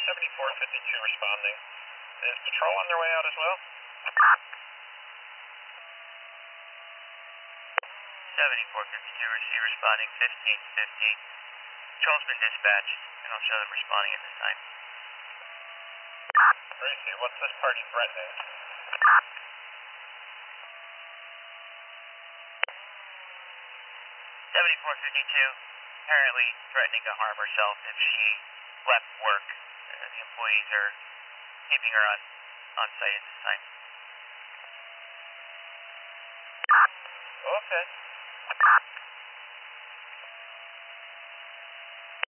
7452 responding. Is patrol on their way out as well? 7452, receive responding 1550. Patrol's been dispatched, and I'll show them responding at this time. Gracie, what's this party threatening? 7452, apparently threatening to harm herself if she left work. The employees are keeping her on site at this time. Okay.